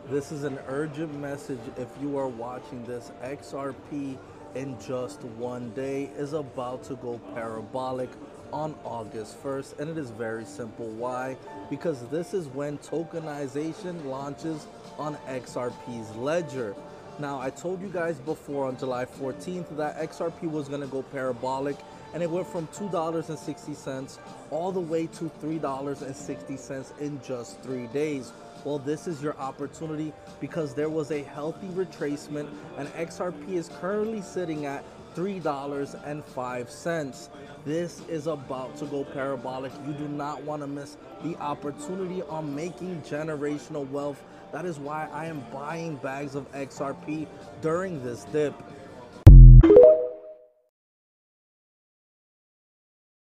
This is an urgent message. If you are watching this, XRP in just one day is about to go parabolic on August 1st, and it is very simple. Why? Because this is when tokenization launches on XRP's ledger. Now, I told you guys before on July 14th that XRP was going to go parabolic, and it went from $2.60 all the way to $3.60 in just 3 days. Well, this is your opportunity because there was a healthy retracement, and XRP is currently sitting at $3.05. This is about to go parabolic. You do not want to miss the opportunity on making generational wealth. That is why I am buying bags of XRP during this dip.